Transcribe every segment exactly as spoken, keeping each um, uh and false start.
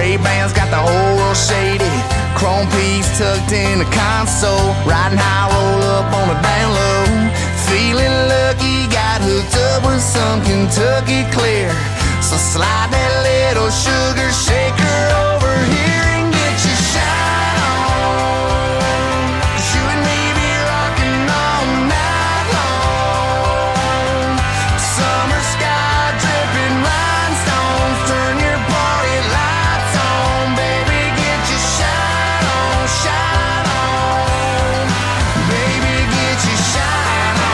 Ray-Bans got the whole world shaded. Chrome piece tucked in the console. Riding high, roll up on the down low. Feeling lucky, got hooked up with some Kentucky Clear. So slide that little sugar shaker over here and get your shine on. 'Cause you and me be rocking all night long. Summer sky dripping rhinestones, turn your party lights on. Baby, get your shine on, shine on. Baby, get your shine on.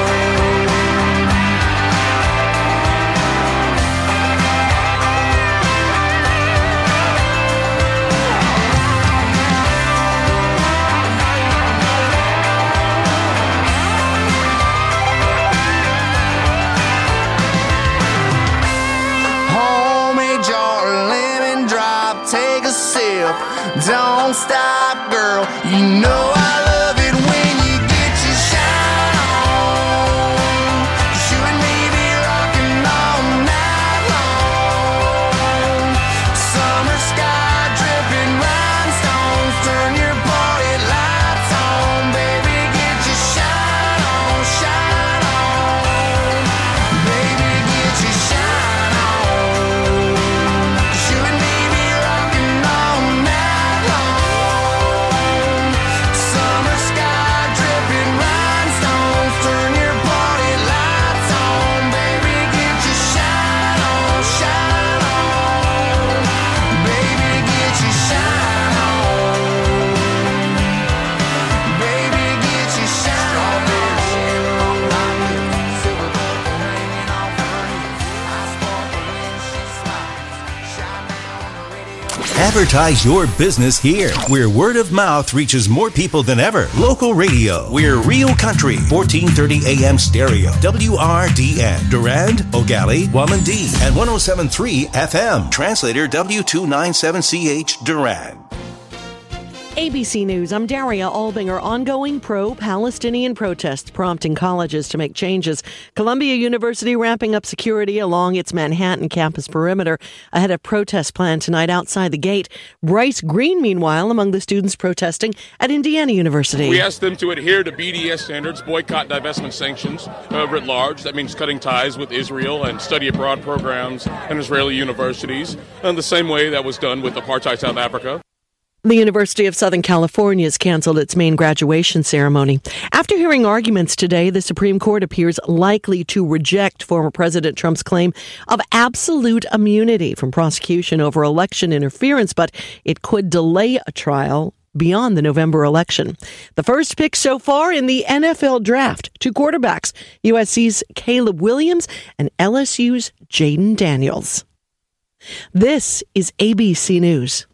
Homemade jar of lemon drop, take a sip. Don't stop, girl. You know I love it when you get your shine on. 'Cause you and me be rocking all night long. Summer sky dripping rhinestones, turn your party lights on. Baby, get your shine on, shine on. Baby, get your shine on. 'Cause you and me be rocking all night long. Summer sky dripping rhinestones, turn your party lights on. Baby, get your shine on, shine on. Baby, get your shine on. Baby, get your shine on. Silver buckle hanging off her hips. I sparkle when she smiles. Shine down the radio. Advertise your business here, where word of mouth reaches more people than ever. Local radio. We're Real Country, fourteen thirty A M stereo, W R D N, Durand, Ogali, Wamandee, and one oh seven point three F M. Translator W two ninety-seven C H, Durand. A B C News, I'm Daria Albinger. Ongoing pro-Palestinian protests prompting colleges to make changes. Columbia University ramping up security along its Manhattan campus perimeter ahead of protests planned tonight outside the gate. Bryce Green, meanwhile, among the students protesting at Indiana University. We asked them to adhere to B D S standards, boycott, divestment sanctions uh, writ large. That means cutting ties with Israel and study abroad programs in Israeli universities, in the same way that was done with apartheid South Africa. The University of Southern California has canceled its main graduation ceremony. After hearing arguments today, the Supreme Court appears likely to reject former President Trump's claim of absolute immunity from prosecution over election interference, but it could delay a trial beyond the November election. The first pick so far in the N F L draft, two quarterbacks, U S C's Caleb Williams and L S U's Jaden Daniels. This is A B C News.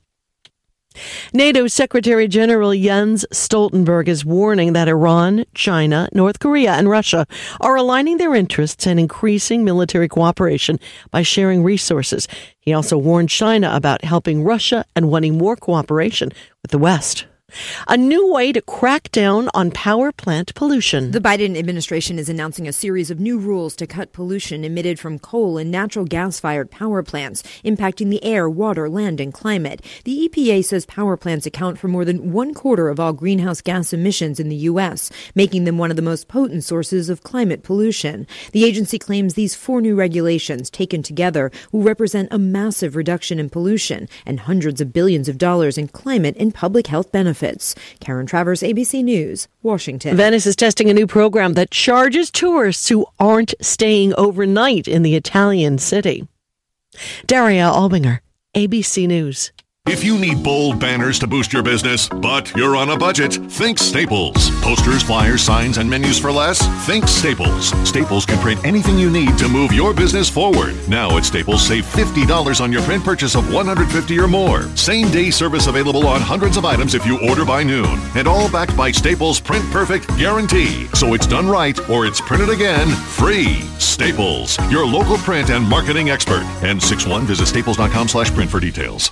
NATO Secretary General Jens Stoltenberg is warning that Iran, China, North Korea, and Russia are aligning their interests and increasing military cooperation by sharing resources. He also warned China about helping Russia and wanting more cooperation with the West. A new way to crack down on power plant pollution. The Biden administration is announcing a series of new rules to cut pollution emitted from coal and natural gas-fired power plants, impacting the air, water, land, and climate. The E P A says power plants account for more than one quarter of all greenhouse gas emissions in the U S, making them one of the most potent sources of climate pollution. The agency claims these four new regulations, taken together, will represent a massive reduction in pollution and hundreds of billions of dollars in climate and public health benefits. Karen Travers, A B C News, Washington. Venice is testing a new program that charges tourists who aren't staying overnight in the Italian city. Daria Albinger, A B C News. If you need bold banners to boost your business, but you're on a budget, think Staples. Posters, flyers, signs, and menus for less? Think Staples. Staples can print anything you need to move your business forward. Now at Staples, save fifty dollars on your print purchase of one hundred fifty dollars or more. Same-day service available on hundreds of items if you order by noon. And all backed by Staples' Print Perfect guarantee. So it's done right or it's printed again free. Staples, your local print and marketing expert. N sixty-one, visit staples.com slash print for details.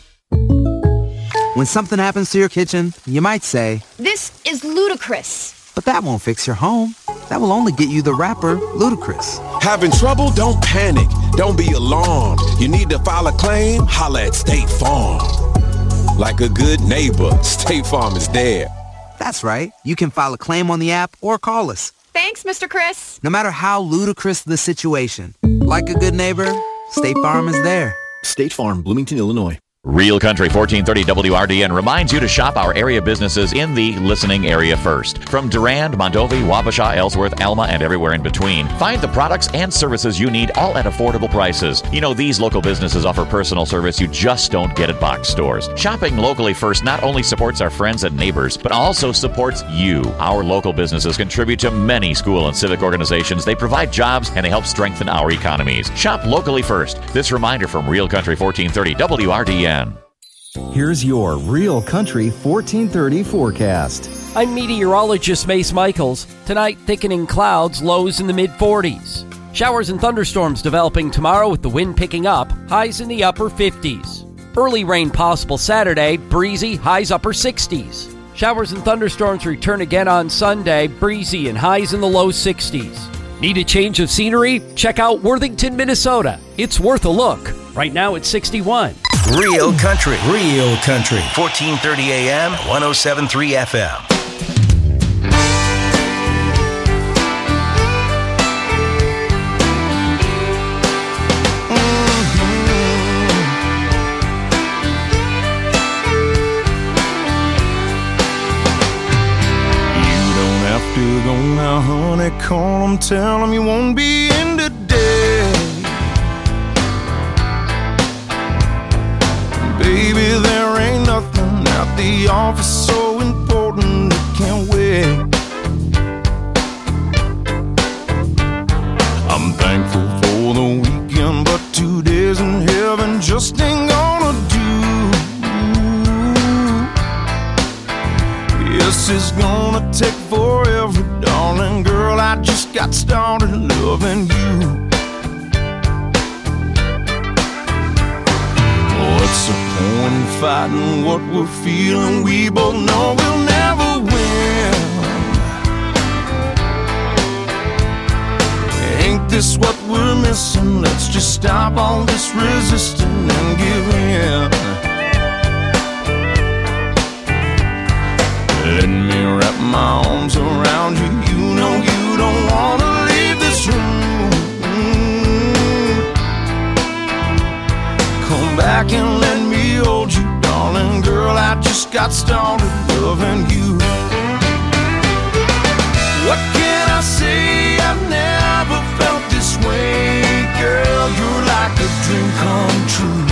When something happens to your kitchen, you might say, "This is ludicrous." But that won't fix your home. That will only get you the rapper, Ludacris. Having trouble? Don't panic. Don't be alarmed. You need to file a claim? Holla at State Farm. Like a good neighbor, State Farm is there. That's right. You can file a claim on the app or call us. Thanks, Mister Chris. No matter how ludicrous the situation, like a good neighbor, State Farm is there. State Farm, Bloomington, Illinois. Real Country fourteen thirty W R D N reminds you to shop our area businesses in the listening area first. From Durand, Mondovi, Wabasha, Ellsworth, Alma, and everywhere in between, find the products and services you need, all at affordable prices. You know, these local businesses offer personal service you just don't get at box stores. Shopping locally first not only supports our friends and neighbors, but also supports you. Our local businesses contribute to many school and civic organizations. They provide jobs and they help strengthen our economies. Shop locally first. This reminder from Real Country fourteen thirty W R D N. Here's your Real Country fourteen thirty forecast. I'm meteorologist Mace Michaels. Tonight, thickening clouds, lows in the mid forties. Showers and thunderstorms developing tomorrow with the wind picking up, highs in the upper fifties. Early rain possible Saturday, breezy, highs upper sixties. Showers and thunderstorms return again on Sunday, breezy and highs in the low sixties. Need a change of scenery? Check out Worthington, Minnesota. It's worth a look. Right now it's sixty-one. Real Country, Real Country, fourteen thirty A M, one oh seven point three F M. You don't have to go now, honey, call them, tell them you won't be in today. Baby, there ain't nothing at the office so important it can't wait. I'm thankful for the weekend, but two days in heaven just ain't gonna do. Yes, it's gonna take forever, darling girl, I just got started loving you. What's the point in fighting what we're feeling? We both know we'll never win. Ain't this what we're missing? Let's just stop all this resisting and give in. Let me wrap my arms around you. You know you don't wanna leave this room. Come back and let me hold you, darling girl, I just got started loving you. What can I say? I've never felt this way. Girl, you're like a dream come true.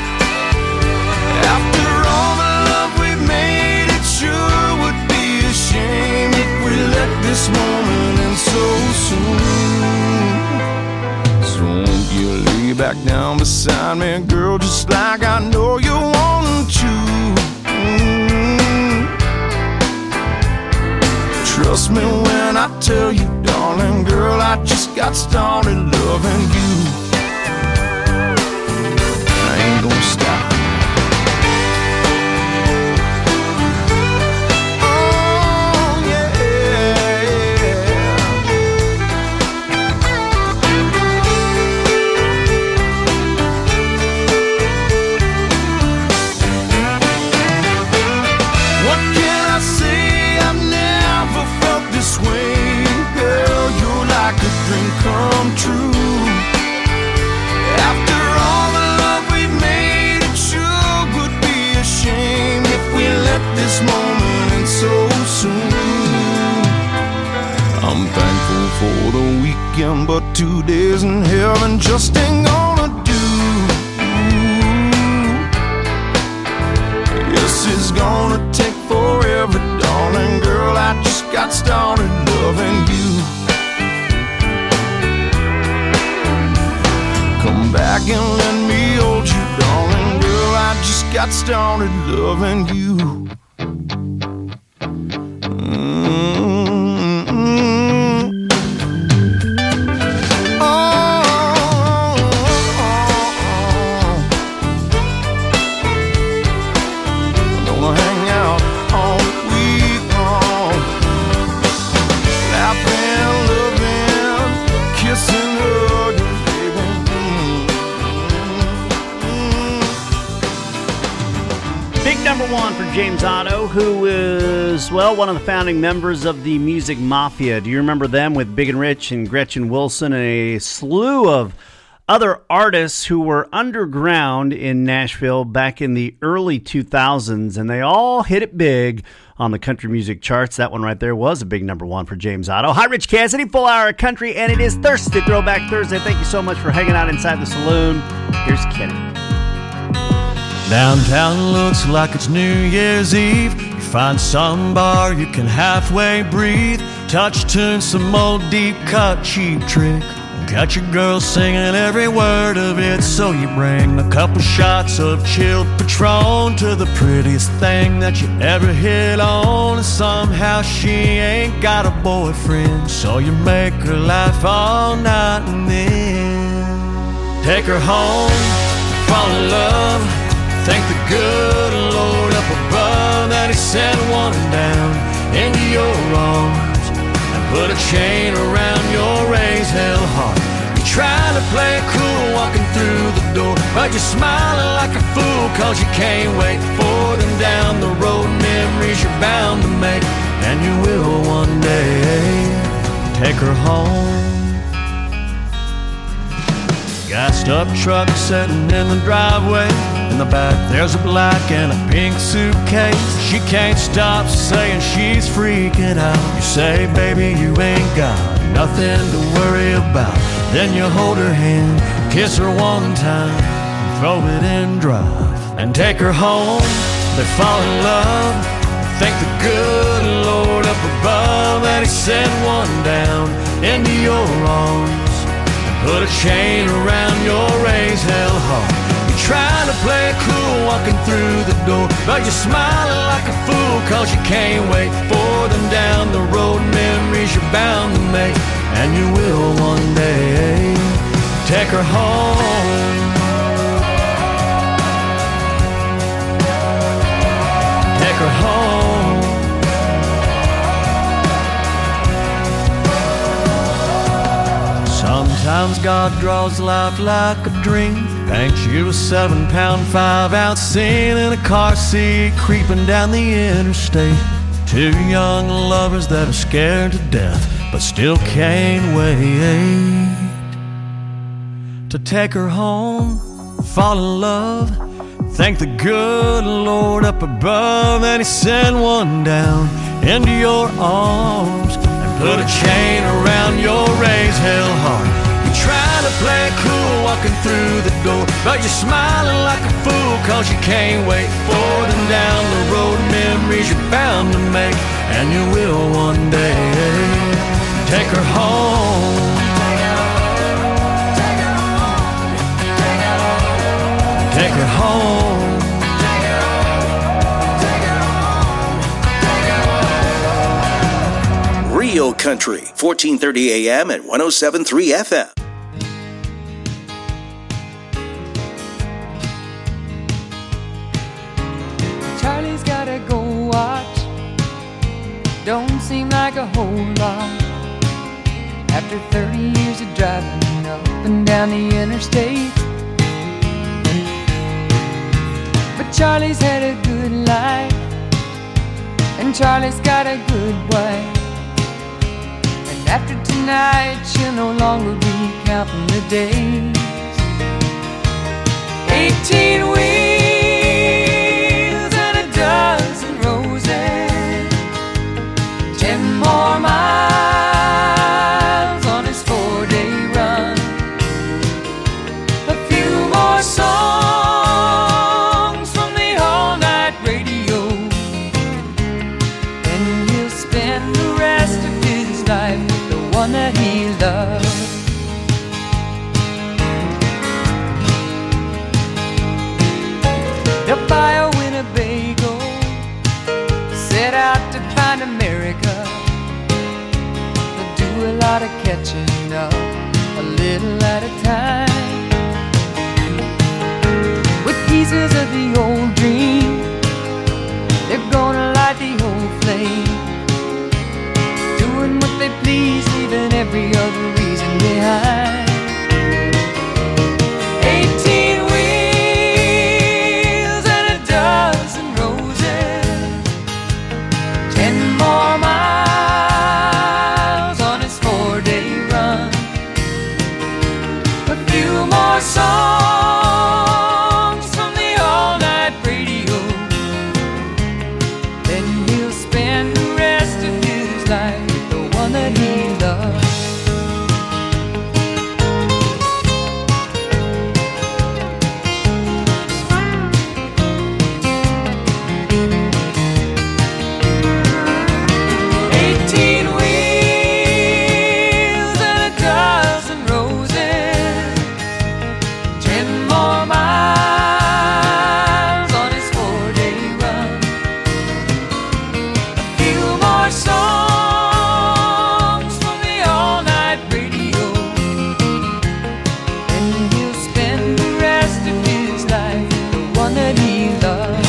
After all the love we've made, it sure would be a shame if we let this moment end so soon. So won't you lay back down beside me, girl, just like I know you want to. Mm. Trust me when I tell you, darling girl, I just got started loving you. I ain't gonna stop. Come true. After all the love we've made, it sure would be a shame if we let this moment end so soon. I'm thankful for the weekend, but two days in heaven just ain't gonna do. Yes, it's gonna take forever, darling girl, I just got started loving you. Come back and let me hold you, darling girl, I just got started loving you. James Otto, who is, well, one of the founding members of the Music Mafia. Do you remember them with Big and Rich and Gretchen Wilson and a slew of other artists who were underground in Nashville back in the early two thousands, and they all hit it big on the country music charts. That one right there was a big number one for James Otto. Hi, Rich Cassidy, full hour of country, and it is Thirsty Throwback Thursday. Thank you so much for hanging out inside the saloon. Here's Kenny. Downtown looks like it's New Year's Eve. You find some bar you can halfway breathe. Touch tune, some old deep cut cheap trick. Got your girl singing every word of it. So you bring a couple shots of chilled Patron to the prettiest thing that you ever hit on. And somehow she ain't got a boyfriend, so you make her laugh all night and then take her home, fall in love. Thank the good Lord up above that He sent one down into your arms and put a chain around your raised hell heart. You're trying to play it cool walking through the door, but you're smiling like a fool cause you can't wait for them down the road. Memories you're bound to make, and you will one day take her home. Gassed up truck sitting in the driveway. In the back there's a black and a pink suitcase. She can't stop saying she's freaking out. You say, baby, you ain't got nothing to worry about. Then you hold her hand, kiss her one time, and throw it in drive and take her home. They fall in love. Thank the good Lord up above that He sent one down into your arms. Put a chain around your raised hell heart. You're trying to play it cool walking through the door, but you're smiling like a fool cause you can't wait for them down the road. Memories you're bound to make, and you will one day take her home. Take her home. Sometimes God draws life like a dream, paints you a seven pound five ounce scene in a car seat creeping down the interstate. Two young lovers that are scared to death but still can't wait to take her home, fall in love. Thank the good Lord up above that He sent one down into your arms and put a chain around your raised hell heart. Trying to play it cool walking through the door, but you're smiling like a fool cause you can't wait for them down the road. Memories you're bound to make, and you will one day take her home. Take her home. Take her home. Real Country, fourteen thirty A M and one oh seven point three F M. Charlie's gotta go watch. Don't seem like a whole lot after thirty years of driving up and down the interstate. But Charlie's had a good life, and Charlie's got a good wife. After tonight, she'll no longer be counting the days. Eighteen wheels and a dozen roses, ten more miles on his four-day run, a few more songs from the all-night radio, and he'll spend the rest of his life one that he loved. They'll buy a Winnebago, set out to find America. They'll do a lot of catching up, a little at a time, with pieces of the old dream. They're gonna light the old flame, doing what they please, leaving every other reason behind. Eighteen wheels and a dozen roses, more songs from the all-night radio. Then he'll spend the rest of his life with the one that he loves. Eighteen wheels and a dozen roses, ten more miles on his four-day run, a few more songs from the all-night radio, and he'll spend the rest of his life with the one that he loves.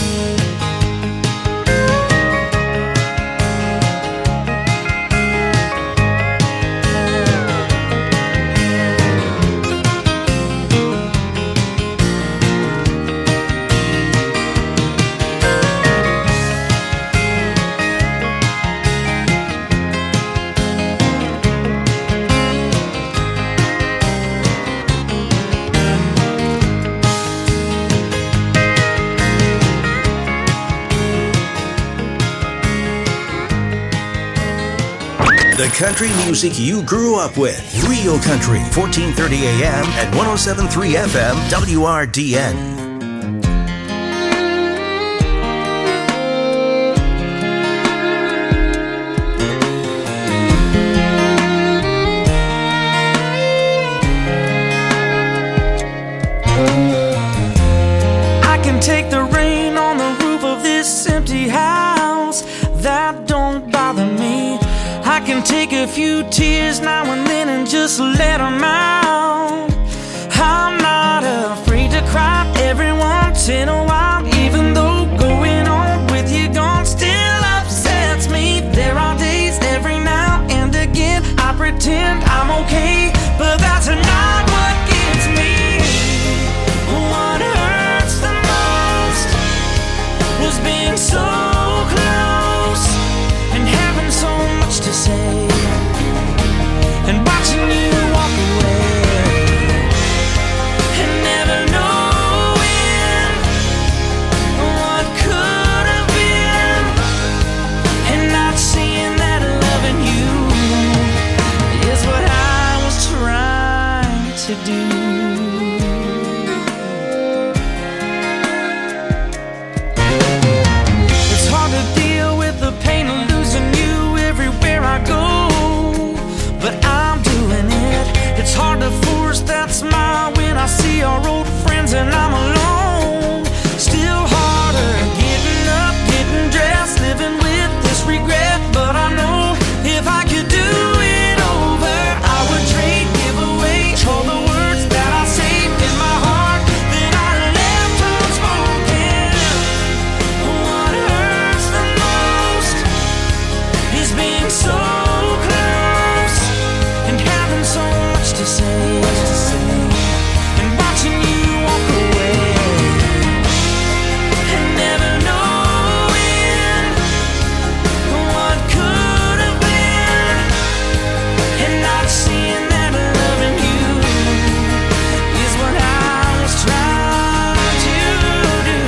The country music you grew up with. Real Country, fourteen thirty A M and one oh seven point three F M, W R D N. I can take the rain on the roof of this empty house. That don't bother me. I can take a few tears now and then and just let them out. I'm not afraid to cry every once in a while, even though going on with you gone still upsets me. There are days every now and again I pretend I'm okay, but that's not what gets me. What hurts the most was being so close and having so much to say, and watching you walk away, and never knowing what could have been, and not seeing that loving you is what I was trying to do. It's hard to deal with the pain of losing you everywhere I go, but I'm doing it. It's hard to force that smile when I see our old friends and I'm alone. Still harder getting up, getting dressed, living with this regret, but I know if I could do it over, I would trade, give away all the words that I saved in my heart that I left unspoken. What hurts the most is being so close and having so much to say, and watching you walk away, and never knowing what could have been, and not seeing that loving you is what I was trying to do.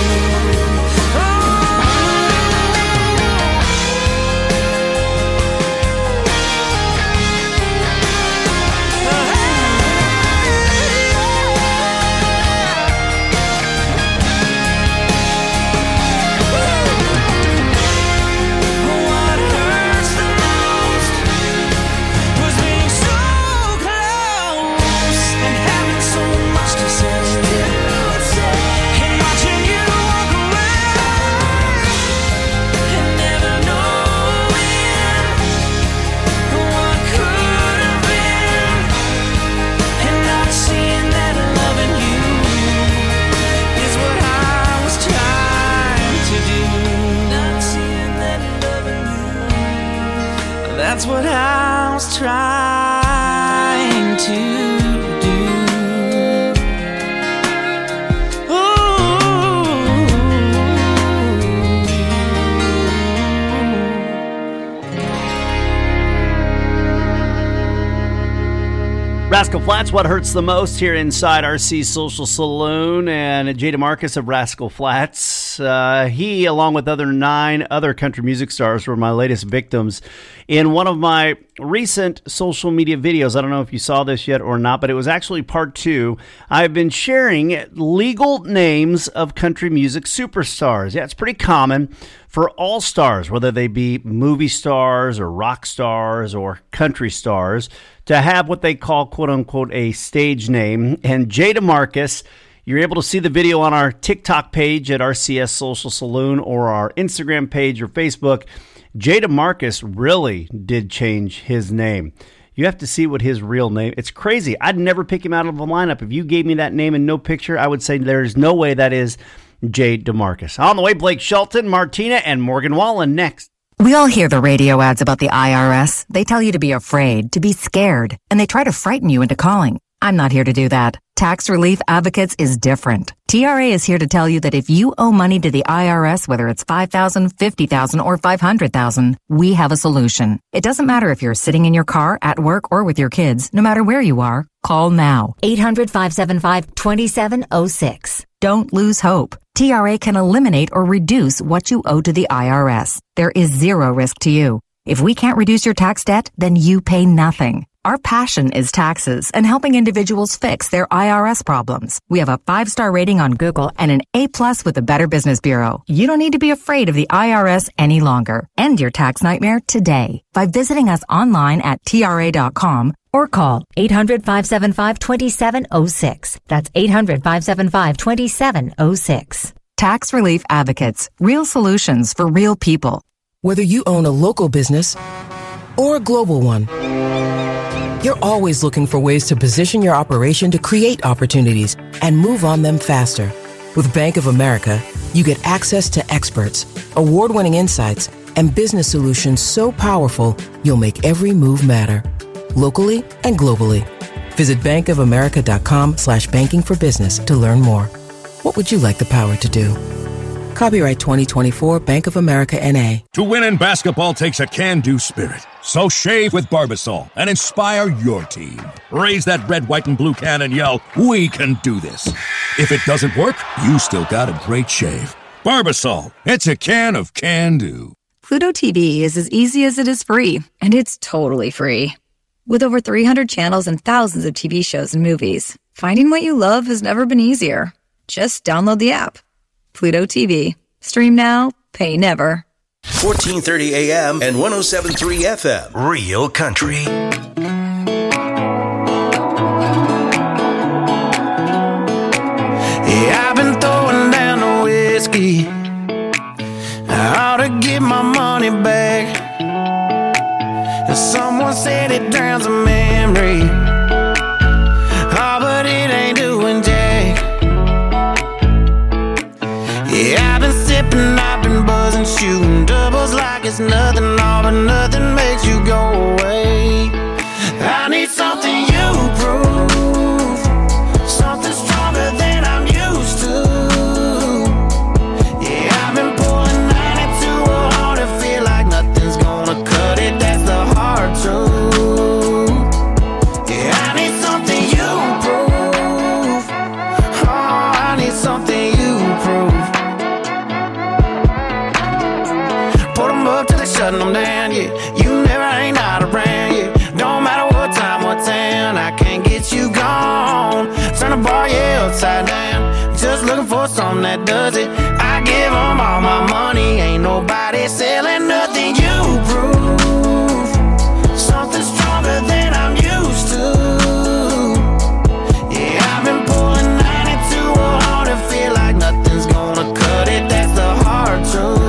What hurts the most was being so close and having so much to say, and watching you walk away, and never knowing what could have been, and not seeing that loving you is what I was trying to do. Not seeing that loving you, that's what I was trying to do. Rascal Flatts, What Hurts the Most, here inside R C Social Saloon. And Jay DeMarcus of Rascal Flatts. Uh, he, along with other nine other country music stars, were my latest victims in one of my recent social media videos. I don't know if you saw this yet or not, but it was actually part two. I've been sharing legal names of country music superstars. Yeah, it's pretty common for all stars, whether they be movie stars or rock stars or country stars, to have what they call, quote unquote, a stage name. And Jay DeMarcus, you're able to see the video on our TikTok page at R C S Social Saloon or our Instagram page or Facebook. Jay DeMarcus really did change his name. You have to see what his real name. It's crazy. I'd never pick him out of the lineup. If you gave me that name and no picture, I would say there's no way that is Jay DeMarcus. On the way, Blake Shelton, Martina, and Morgan Wallen next. We all hear the radio ads about the I R S. They tell you to be afraid, to be scared, and they try to frighten you into calling. I'm not here to do that. Tax Relief Advocates is different. T R A is here to tell you that if you owe money to the I R S, whether it's five thousand dollars, fifty thousand dollars, or five hundred thousand dollars, we have a solution. It doesn't matter if you're sitting in your car, at work, or with your kids. No matter where you are, call now. eight hundred, five seven five, two seven zero six. Don't lose hope. T R A can eliminate or reduce what you owe to the I R S. There is zero risk to you. If we can't reduce your tax debt, then you pay nothing. Our passion is taxes and helping individuals fix their I R S problems. We have a five-star rating on Google and an A-plus with the Better Business Bureau. You don't need to be afraid of the I R S any longer. End your tax nightmare today by visiting us online at T R A dot com or call eight hundred, five seven five, two seven zero six. That's eight hundred, five seven five, two seven zero six. Tax Relief Advocates. Real solutions for real people. Whether you own a local business or a global one, you're always looking for ways to position your operation to create opportunities and move on them faster. With Bank of America, you get access to experts, award-winning insights, and business solutions so powerful, you'll make every move matter, locally and globally. Visit bankofamerica.com slash banking for business to learn more. What would you like the power to do? Copyright twenty twenty-four Bank of America N A. To win in basketball takes a can-do spirit. So shave with Barbasol and inspire your team. Raise that red, white, and blue can and yell, "We can do this." If it doesn't work, you still got a great shave. Barbasol, it's a can of can-do. Pluto T V is as easy as it is free, and it's totally free. With over three hundred channels and thousands of T V shows and movies, finding what you love has never been easier. Just download the app. Pluto T V. Stream now, pay never. fourteen thirty A M and one oh seven point three F M. Real Country. Yeah, I've been throwing down the whiskey. I ought to get my money back. Someone said it drowns a memory. Oh, but it ain't doing jack. Yeah, I've been sipping, I've been buzzing, shooting doubles like it's nothing, all but nothing makes you go away. I need something you prove, something stronger than I'm used to. Yeah, I've been pulling ninety-two hard to feel like nothing's gonna cut it, that's the hard truth. Yeah, I need something you prove, oh, I need something you prove. Up till they shutting them down, yeah. You never ain't out around, yeah. Don't matter what time, what town, I can't get you gone. Turn the bar, yeah, upside down. Just looking for something that does it. I give them all my money, ain't nobody selling nothing. You prove something stronger than I'm used to. Yeah, I've been pulling ninety-two hard to feel like nothing's gonna cut it. That's the hard truth.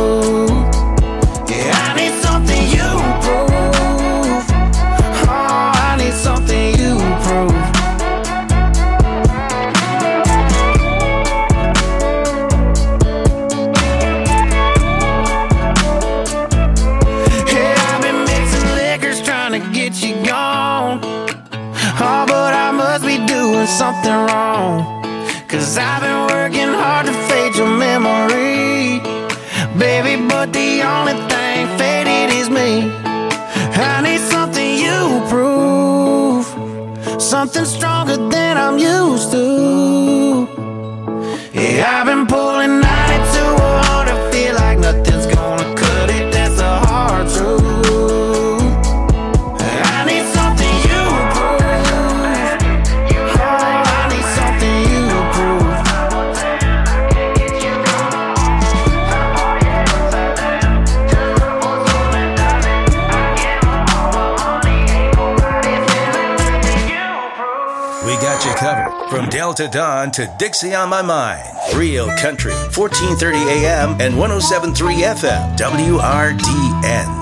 Something wrong, cause I've been working hard to fade your memory, baby, but the only thing faded is me. I need something you prove, something stronger than I'm used to. Yeah, I've been pulling ninety-two oh one to feel like nothing's gonna cut it. That's a hard truth. I need something you prove. Oh, I need something you prove. We got you covered from Delta Dawn to Dixie on My Mind. Real Country, fourteen thirty A M and one oh seven point three F M, W R D N.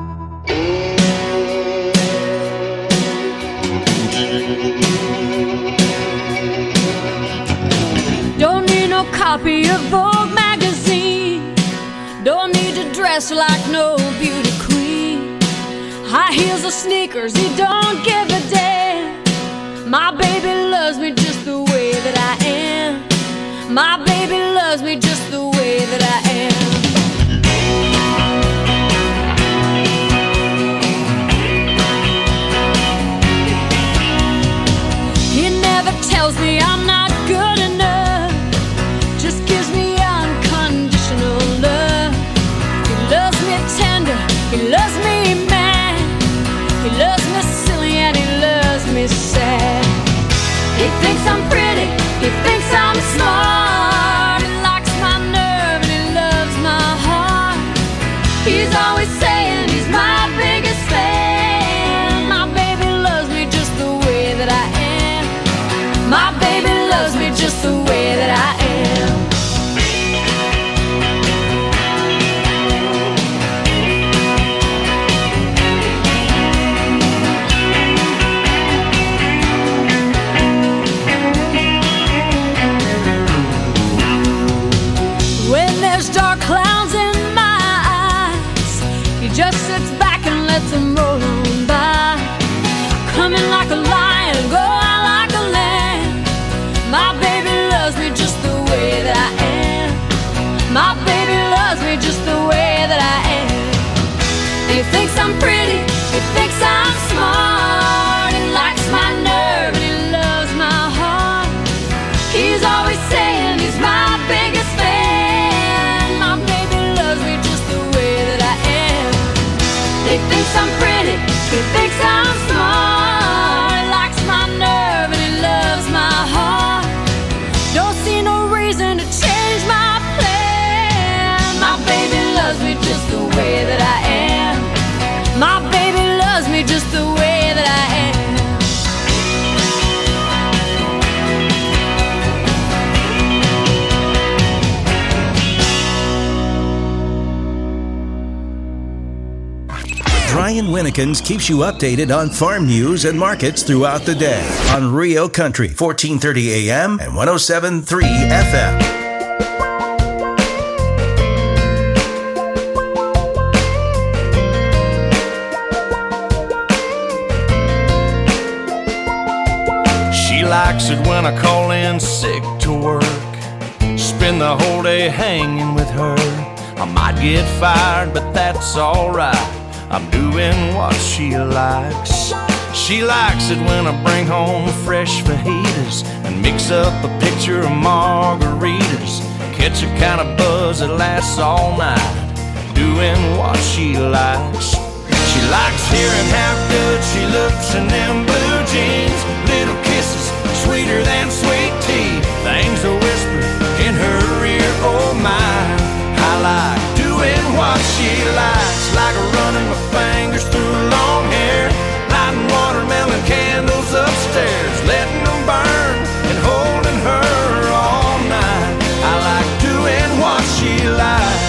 Don't need no copy of Vogue magazine. Don't need to dress like no beauty queen. High heels or sneakers, he don't give a damn. My baby loves me just the way that I am. My baby loves me just the way that I am. He never tells me I'm not good enough. Just gives me unconditional love. He loves me tender, he loves me mad. He loves me silly and he loves me sad. He thinks I'm pretty, he thinks I'm smart. He likes my nerve and he loves my heart. He's always saying he's my biggest fan. My baby loves me just the way that I am. My baby loves me just the way that I am. Dark clouds in my eyes, he just sits back and lets them roll on by. Coming like a lion, go out like a lamb. My baby loves me just the way that I am. My baby loves me just the way that I am. He thinks I'm pretty, he thinks I'm smart. He likes my nerve and he loves my heart. He's always saying he's my biggest fan. He thinks I'm pretty, he thinks I'm smart. He likes my nerve and he loves my heart. Don't see no reason to change my plan. My baby loves me just the way that I am. My baby loves me just the way that I am. Brian Winnekins keeps you updated on farm news and markets throughout the day on Rio Country, fourteen thirty A M and one oh seven point three F M. She likes it when I call in sick to work. Spend the whole day hanging with her. I might get fired, but that's alright. I'm doing what she likes. She likes it when I bring home fresh fajitas and mix up a pitcher of margaritas. Catch a kind of buzz that lasts all night, doing what she likes. She likes hearing how good she looks in them blue jeans. Little kisses, sweeter than sweet tea. Things are whispered in her ear, oh my. I like doing what she likes, like running my fingers through long hair, lighting watermelon candles upstairs, letting them burn and holding her all night. I like doing what she likes.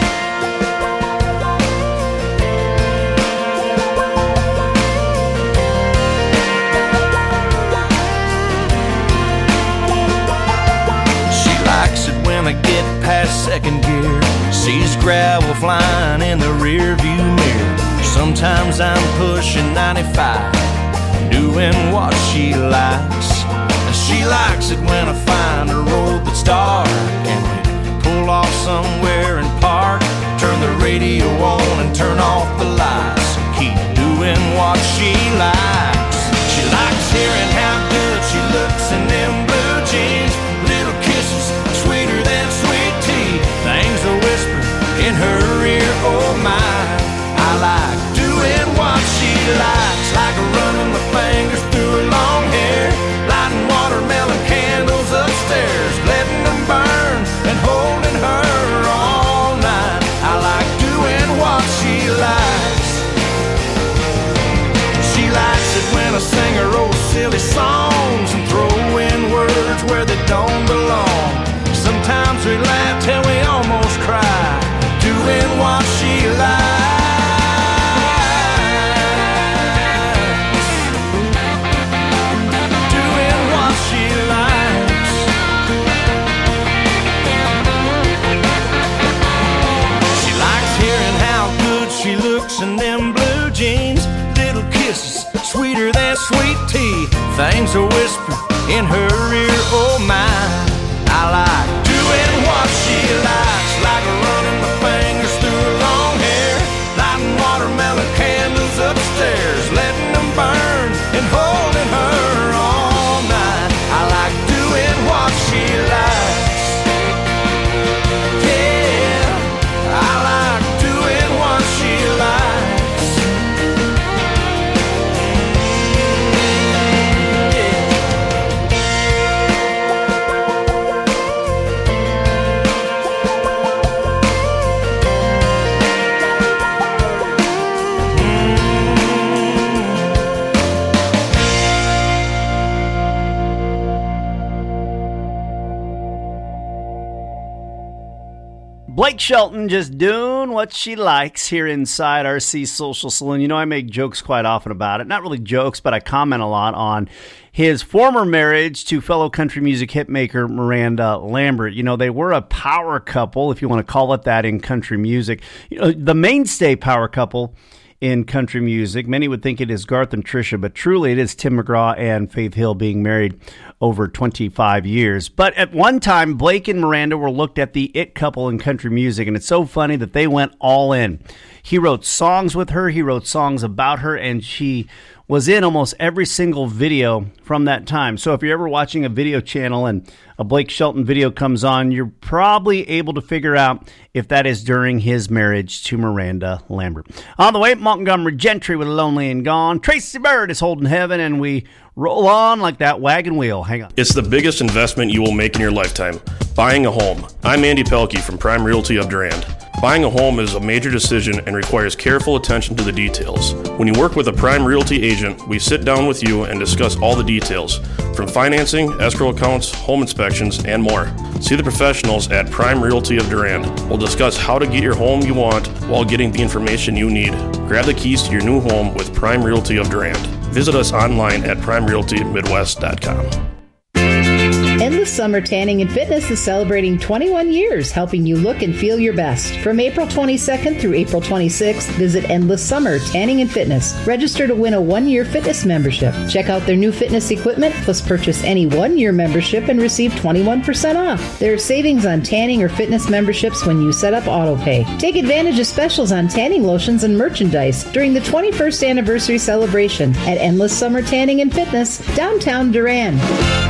She likes it when I get past second gear, sees gravel flying in the rear view mirror. Sometimes I'm pushing ninety-five, doing what she likes. And she likes it when I find a road that's dark and we pull off somewhere and park. Turn the radio on and turn off the lights and keep doing what she likes. She likes hearing how silly songs and throwing words where they don't belong. Sometimes we laugh till we almost cry, doing what she likes, doing what she likes. She likes hearing how good she looks in them blue jeans, little kisses sweeter than sweet tea, things are whispered in her ear, oh my. I like doing what she likes, like running my fingers through her long hair, lighting watermelon candles upstairs, letting them burn and holding her all night. I like doing what she likes. Yeah, I like doing what she likes. Blake Shelton just doing what she likes here inside R C Social Saloon. You know, I make jokes quite often about it. Not really jokes, but I comment a lot on his former marriage to fellow country music hitmaker Miranda Lambert. You know, they were a power couple, if you want to call it that, in country music. You know, the mainstay power couple in country music. Many would think it is Garth and Trisha, but truly it is Tim McGraw and Faith Hill being married over twenty-five years. But at one time, Blake and Miranda were looked at the it couple in country music, and it's so funny that they went all in. He wrote songs with her, he wrote songs about her, and she was in almost every single video from that time. So if you're ever watching a video channel and a Blake Shelton video comes on, you're probably able to figure out if that is during his marriage to Miranda Lambert. On the way, Montgomery Gentry with Lonely and Gone. Tracy Bird is Holding Heaven, and we roll on like that wagon wheel. Hang on. It's the biggest investment you will make in your lifetime, buying a home. I'm Andy Pelkey from Prime Realty of Durand. Buying a home is a major decision and requires careful attention to the details. When you work with a Prime Realty agent, we sit down with you and discuss all the details, from financing, escrow accounts, home inspections, and more. See the professionals at Prime Realty of Durand. We'll discuss how to get your home you want while getting the information you need. Grab the keys to your new home with Prime Realty of Durand. Visit us online at prime realty midwest dot com. Endless Summer Tanning and Fitness is celebrating twenty-one years, helping you look and feel your best. From April twenty-second through April twenty-sixth, visit Endless Summer Tanning and Fitness. Register to win a one-year fitness membership. Check out their new fitness equipment, plus purchase any one-year membership and receive twenty-one percent off. There are savings on tanning or fitness memberships when you set up AutoPay. Take advantage of specials on tanning lotions and merchandise during the twenty-first anniversary celebration at Endless Summer Tanning and Fitness, downtown Durand.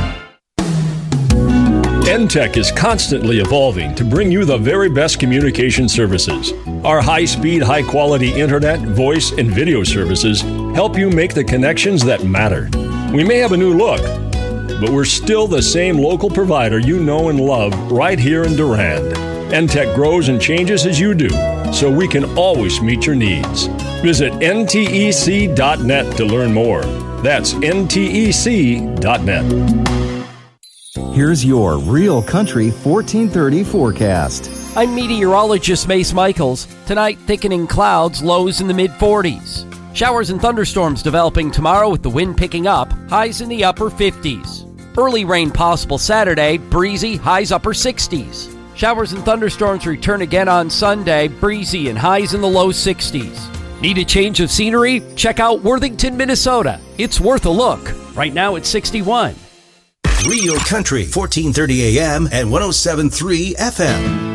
N Tech is constantly evolving to bring you the very best communication services. Our high-speed, high-quality internet, voice, and video services help you make the connections that matter. We may have a new look, but we're still the same local provider you know and love right here in Durand. N Tech grows and changes as you do, so we can always meet your needs. Visit N T E C dot net to learn more. That's N T E C dot net. Here's your Real Country fourteen thirty forecast. I'm meteorologist Mace Michaels. Tonight, thickening clouds, lows in the mid forties. Showers and thunderstorms developing tomorrow with the wind picking up, highs in the upper fifties. Early rain possible Saturday, breezy, highs upper sixties. Showers and thunderstorms return again on Sunday, breezy and highs in the low sixties. Need a change of scenery? Check out Worthington, Minnesota. It's worth a look. Right now it's sixty-one. Real Country, fourteen thirty A M and one oh seven point three F M.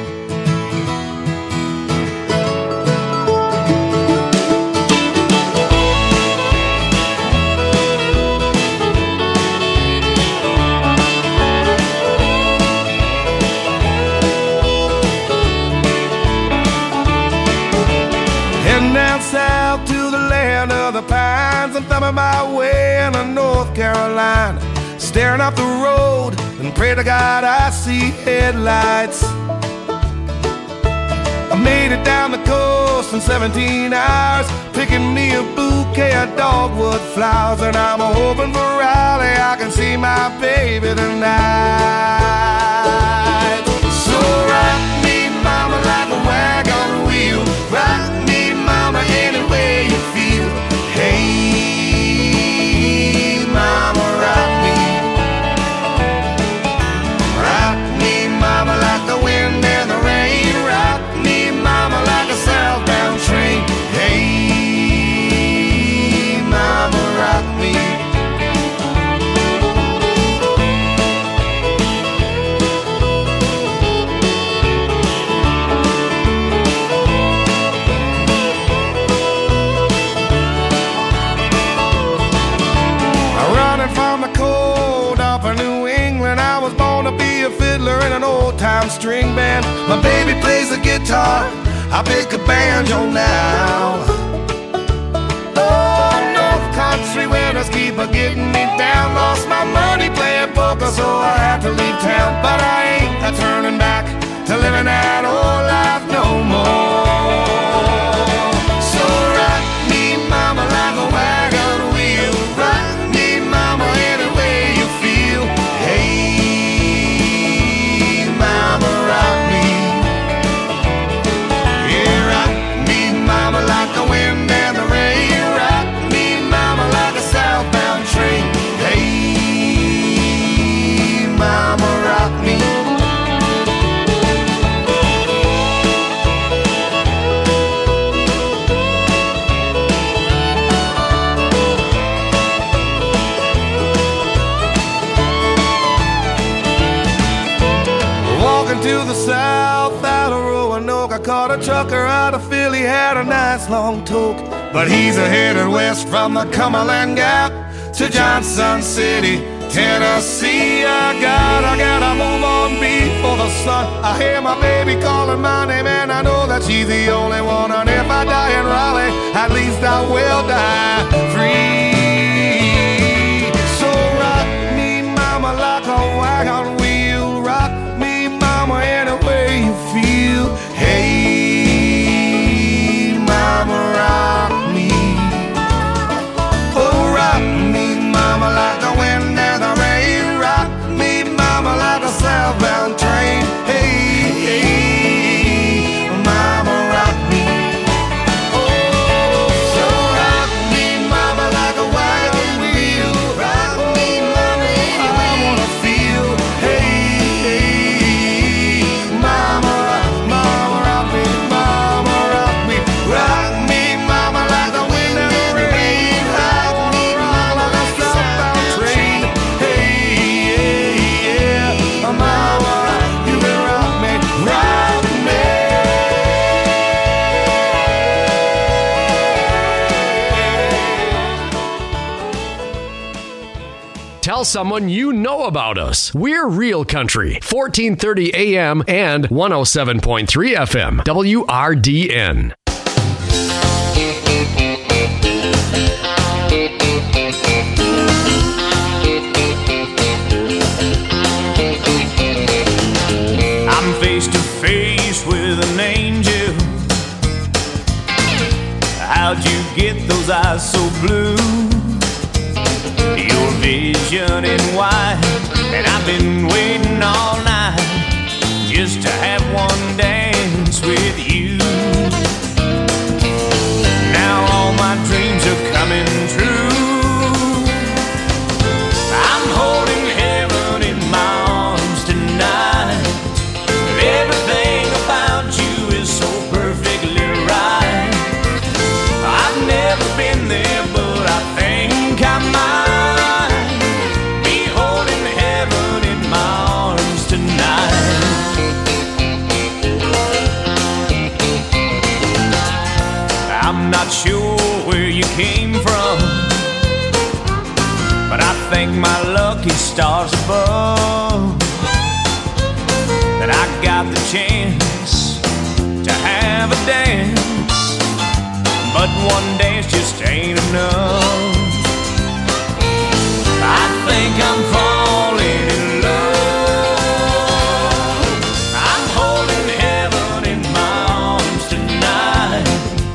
Heading down south to the land of the pines. I'm thumbing my way into North Carolina, staring up the road and pray to God I see headlights. I made it down the coast lost in seventeen hours, picking me a bouquet of dogwood flowers, and I'm hoping for Raleigh I can see my baby tonight. So rock me, mama, like a wagon wheel. Rock me, mama, any way you feel. Hey, mama, rock me. Rock me, mama, like the wind and the rain. Rock me, mama, like a southbound train. Hey, mama, rock me. From the cold off of New England, I was born to be a fiddler in an old-time string band. My baby plays the guitar, I pick a banjo now. Oh, North Country winners keep a getting me down. Lost my money playing poker, so I had to leave town. But I ain't a turning back to living that old life no more. So rock me, mama, like a wagon wheel. Rock me, mama, any way you feel. Hey, mama, rock me. Yeah, rock me, mama, like the wind and the rain. Rock me, mama, like a southbound train. Hey, mama, rock me. To the south out of Roanoke, I caught a trucker out of Philly, had a nice long toke. But he's a headed west from the Cumberland Gap to Johnson City, Tennessee. I gotta, gotta move on before the sun. I hear my baby calling my name, and I know that she's the only one. And if I die in Raleigh, at least I will die free. So rock me, mama, like a wagon wheel. Rock me, mama, any way you feel. Hey, mama, rock me. Oh, rock me, mama, like the wind and the rain. Rock me, mama, like a southbound train. Hey, hey, mama, rock me. Oh, so rock me, mama, like a wagon wheel. Rock me, mama, any way I wanna feel. Hey, mama, mama, rock me, mama, rock me, rock me, mama, like the wind and the rain. Rock me, mama, like a southbound train. Hey, yeah, yeah, mama, you can rock me, rock me. Tell someone you know about us. We're Real Country, fourteen thirty A M and one oh seven point three F M, W R D N. I'm face to face with an angel. How'd you get those eyes so blue? Your vision in white, and I've been waiting all night just to have one dance with you. Now all my dreams are coming true. I'm holding heaven in my arms tonight. Everything about you is so perfectly right. I've never been there, but I think I might. Not sure where you came from, but I thank my lucky stars above that I got the chance to have a dance. But one dance just ain't enough. I think I'm falling in love. I'm holding heaven in my arms tonight.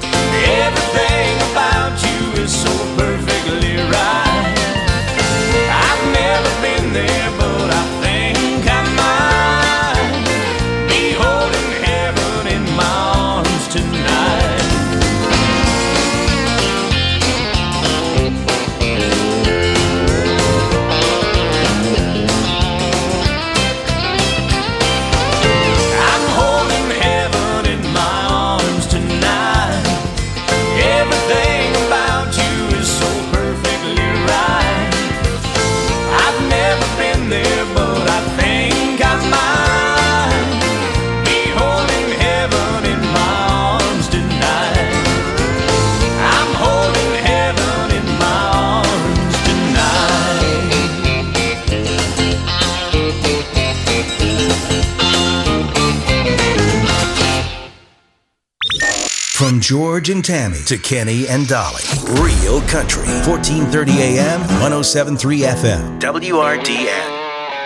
From George and Tammy to Kenny and Dolly. Real Country. fourteen thirty A M, one oh seven point three F M. W R D N.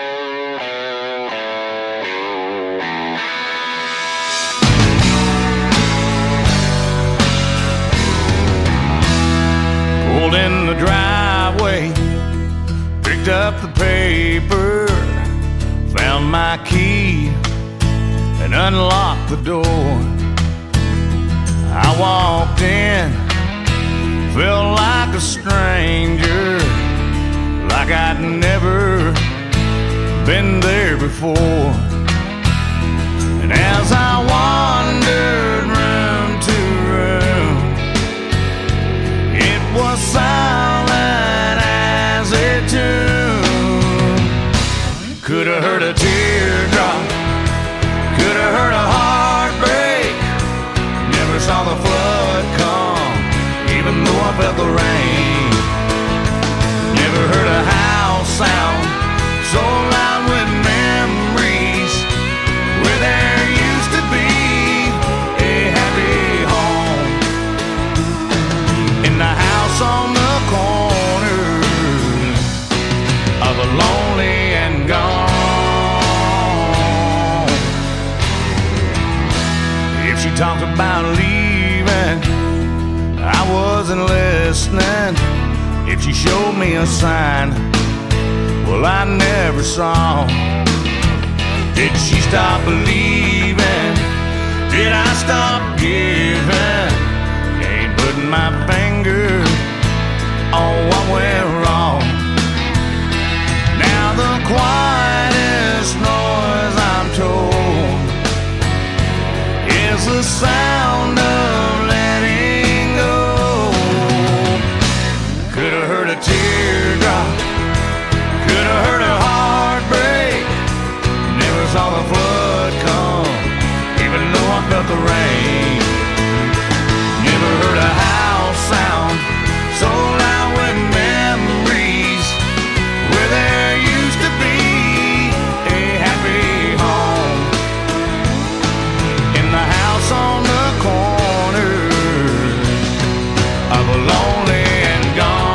Pulled in the driveway, picked up the paper, found my key, and unlocked the door. I walked in, felt like a stranger, like I'd never been there before. And as I wandered room to room, it was silent as a tomb. Could have heard a teardrop, could have heard a heartbreak. Never saw the flood come, even though I felt the rain. Never heard a house sound so loud with memories, where there used to be a happy home. In the house on the corner of a lonely and gone. If she talked about leaving, I wasn't listening. If she showed me a sign, well, I never saw. Did she stop believing? Did I stop giving? Ain't putting my finger on what went wrong. Now the quietest noise, I'm told, is the sound of letting go. Could have heard a teardrop, could have heard a heartbreak. Never saw the flood come, even though I felt the rain. Never heard a house sound so loud with memories, where there used to be a happy home. In the house on the corner of a lonely and gone.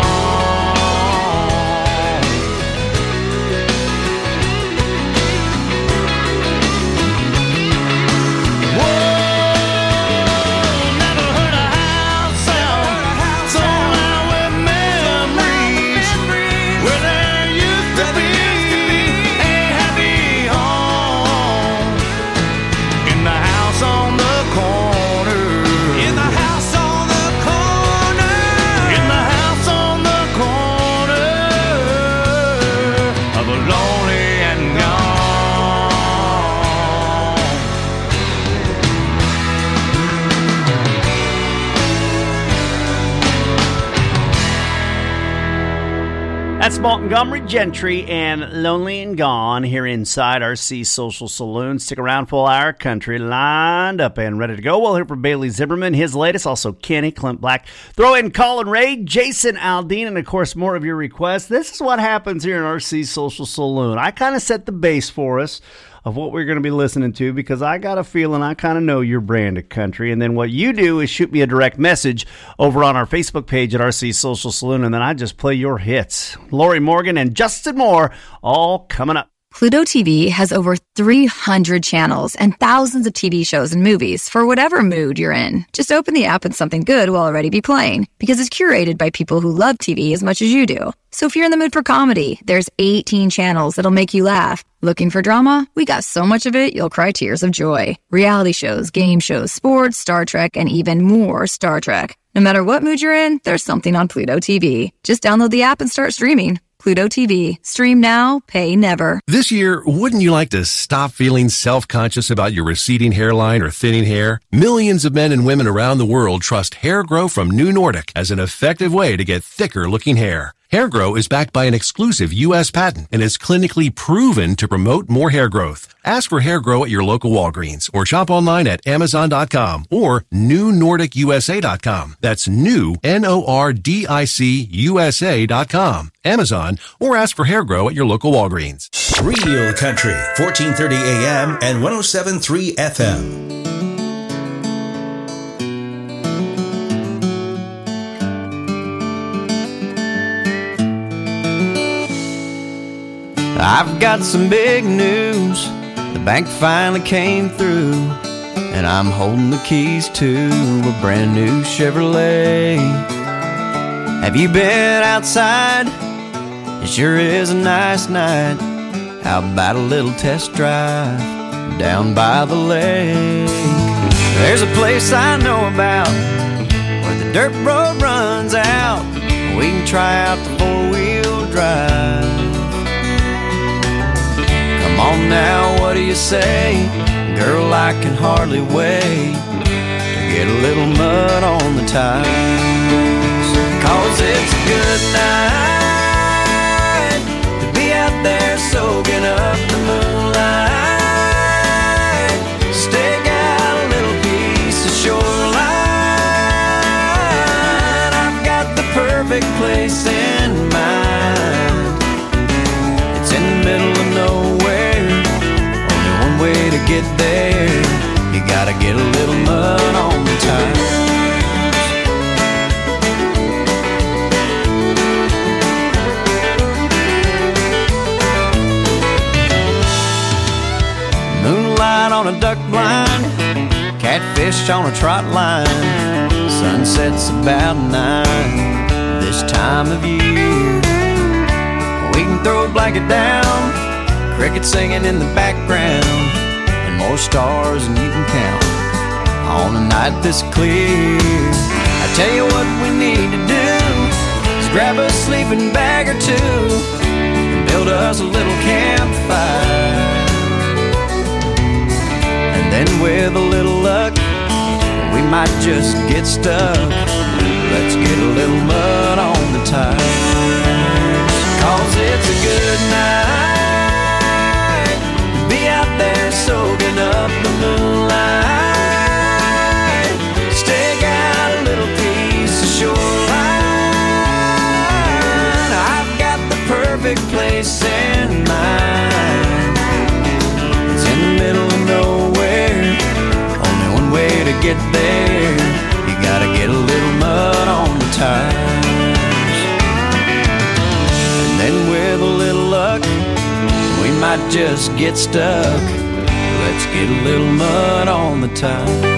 That's Montgomery Gentry and Lonely and Gone here inside R C Social Saloon. Stick around for our country lined up and ready to go. We'll hear from Bailey Zimmerman, his latest, also Kenny, Clint Black. Throw in Colin Ray, Jason Aldean, and of course more of your requests. This is what happens here in R C Social Saloon. I kind of set the base for us of what we're going to be listening to, because I got a feeling I kind of know your brand of country. And then what you do is shoot me a direct message over on our Facebook page at R C Social Saloon, and then I just play your hits. Lori Morgan and Justin Moore, all coming up. Pluto T V has over three hundred channels and thousands of T V shows and movies for whatever mood you're in. Just open the app and something good will already be playing, because it's curated by people who love T V as much as you do. So if you're in the mood for comedy, there's eighteen channels that'll make you laugh. Looking for drama? We got so much of it, you'll cry tears of joy. Reality shows, game shows, sports, Star Trek, and even more Star Trek. No matter what mood you're in, there's something on Pluto T V. Just download the app and start streaming. Pluto T V. Stream now, pay never. This year, wouldn't you like to stop feeling self-conscious about your receding hairline or thinning hair? Millions of men and women around the world trust Hair Grow from New Nordic as an effective way to get thicker-looking hair. Hair Grow is backed by an exclusive U S patent and is clinically proven to promote more hair growth. Ask for Hair Grow at your local Walgreens or shop online at amazon dot com or new nordic u s a dot com. That's new, N O R D I C U S A dot com. Amazon, or ask for Hair Grow at your local Walgreens. Real Country, fourteen thirty A M and one oh seven point three F M. I've got some big news. The bank finally came through, and I'm holding the keys to a brand new Chevrolet. Have you been outside? It sure is a nice night. How about a little test drive down by the lake? There's a place I know about where the dirt road runs out. We can try out the four-wheel drive. Come on now, what do you say? Girl, I can hardly wait to get a little mud on the tires. Cause it's a good night to be out there soaking up the moonlight. Stake out a little piece of shoreline. I've got the perfect place in mind. It's in the middle of nowhere, only one way to get there. You gotta get a little mud on the tires. Moonlight on a duck blind, catfish on a trot line. Sunset's about nine this time of year. We can throw a blanket down, crickets singing in the background, and more stars than you can count on a night this clear. I tell you what we need to do is grab a sleeping bag or two and build us a little campfire. And then with a little luck, we might just get stuck. Let's get a little mud on the tires. Cause it's a good night to be out there soaking up the moonlight. Stake out a little piece of shoreline. I've got the perfect place in mind. It's in the middle of nowhere, only one way to get there. You gotta get a little mud on the tires. And then with a little luck, we might just get stuck. Let's get a little mud on the tires.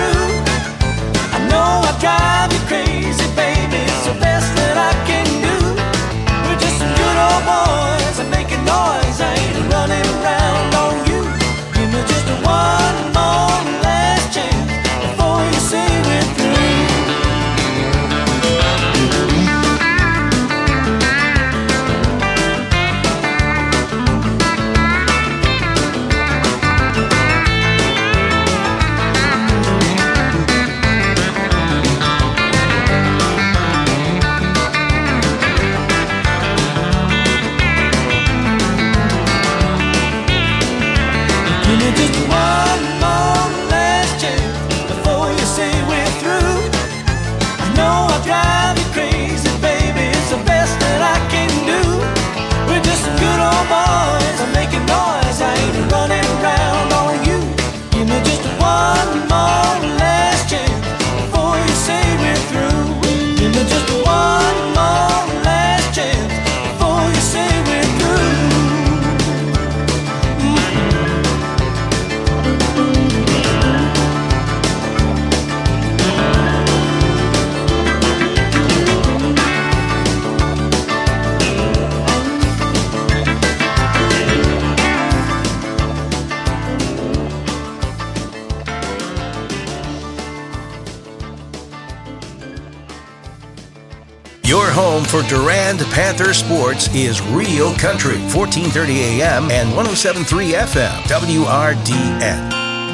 Drive you crazy, baby. It's the best that I can do. Your home for Durand Panther sports is Real Country, fourteen thirty A M and one oh seven point three F M, W R D N.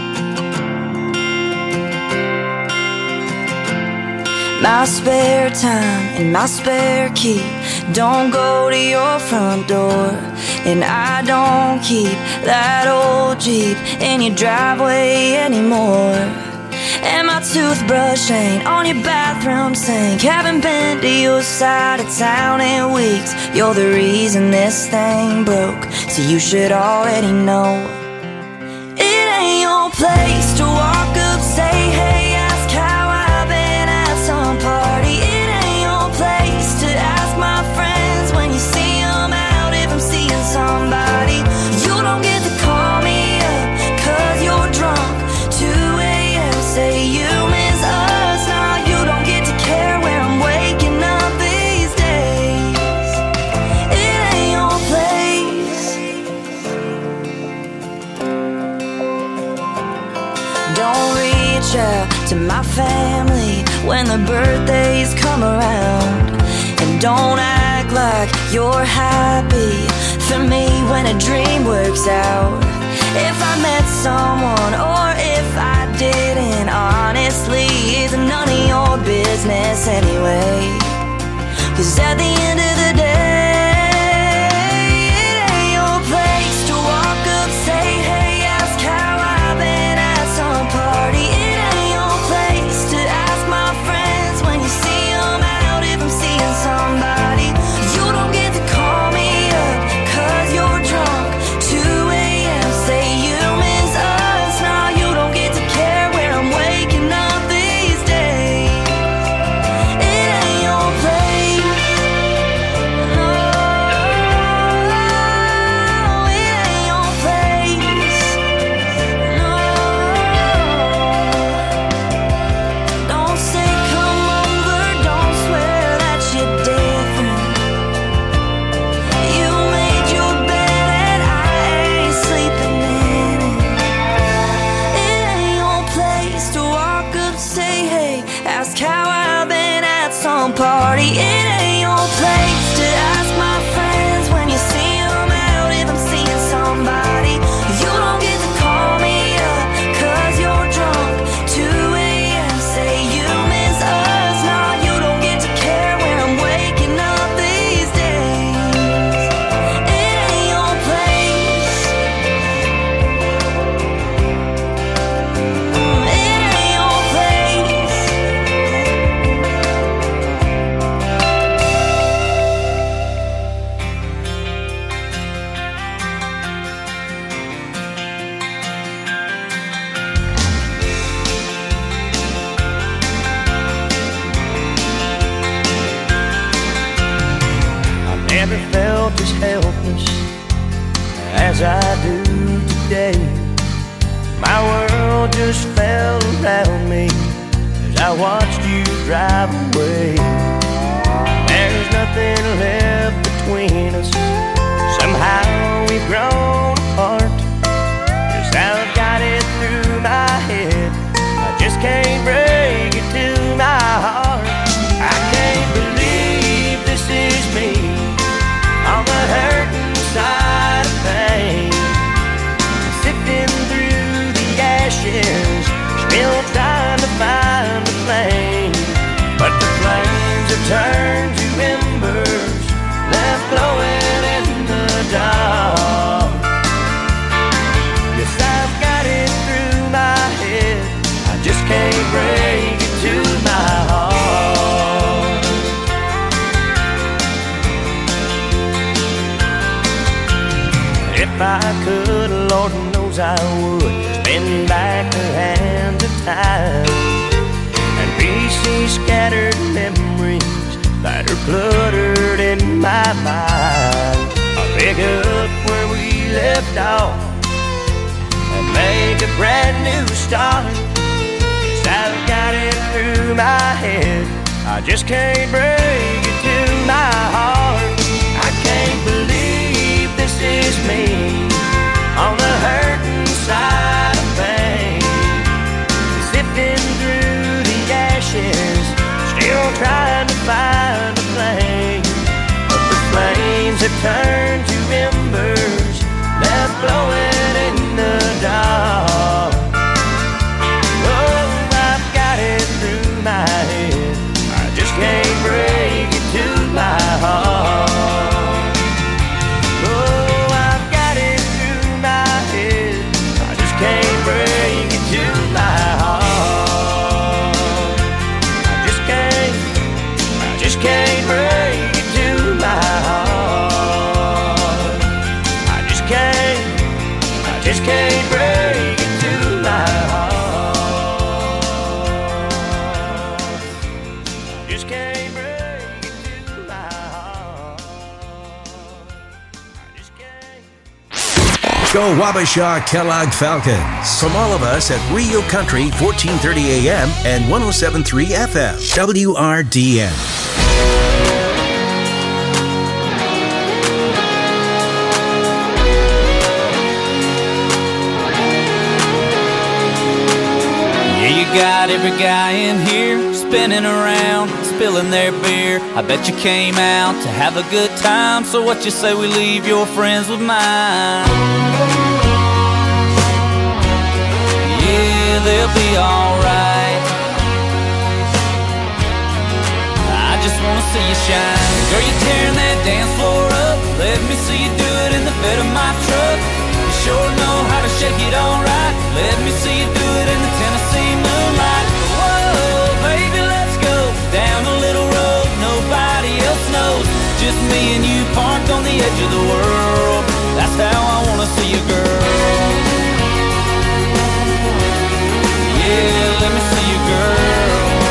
My spare time and my spare key don't go to your front door, and I don't keep that old Jeep in your driveway anymore. And my toothbrush ain't on your bathroom sink. Haven't been to your side of town in weeks. You're the reason this thing broke, so you should already know. It ain't your place to walk up, say hey, ask how I've been at some party. It ain't your place to ask my friends when you see them out if I'm seeing somebody. You don't get to call me up cause you're drunk. two a.m. say you miss us. Now you don't get to care where I'm waking up these days. It ain't your place. Don't reach out to my family when the birthdays come around, and don't act like you're happy for me when a dream works out. If I met someone or if I didn't, honestly, it's none of your business anyway. Cause at the end of the day, it ain't your place to walk up, say hey, ask how I've been at some party. It ain't your place to ask my friends when you see them out if I'm seeing somebody. You don't get to call me up cause you're drunk. two a.m. say you miss us. Now you don't get to care where I'm waking up these days. It ain't your place. No, it ain't your place. No, don't say come over, don't swear that you're different. You made your bed and I ain't sleeping in it. It ain't your place to walk up, say hey, ask how I've been at some party. It ain't your place to ask my friends when you see them out if I'm seeing somebody. You don't get to call me up cause you're drunk. two a.m. say you miss us. Now you don't get to care where I'm waking up these days. It ain't your place. It ain't your place. I never felt as helpless as I do today. My world just fell around me as I watched you drive away. There's nothing left between us. Somehow we've grown apart. 'Cause I've got it through my head, I just can't break it to my heart. I can't believe this is me on the hurting side of pain, sifting through the ashes, still trying to find a flame. But the flames have turned to embers, left glowing in the dark. Yes, I've got it through my head, I just can't break it to my heart. If I could, Lord knows I would, spin back the hands of time and piece scattered memories that are cluttered in my mind. I'll pick up where we left off and make a brand new start. 'Cause I've got it through my head, I just can't break it to my heart. I can't believe this is me on the hurting side of pain, sifting through the ashes, still trying to find a flame. turn to embers left glowing in the dark. Oh, I've got it through my head, I just can't break it to my heart. Oh, I've got it through my head, I just can't break it to my heart. I just can't, I just can't break it to my heart. I just can't, I just can't break it to my heart. I just can't break it to my heart. I just can't. Go Wabasha Kellogg Falcons. From all of us at Rio Country, fourteen thirty A M and one oh seven point three F M, W R D N. Yeah, you got every guy in here spinning around, spilling their beer. I bet you came out to have a good time, so what you say we leave your friends with mine? Yeah, they'll be alright. I just wanna see you shine. Girl, you tearing that dance floor up. Let me see you do it in the bed of my truck. You sure know how to shake it alright.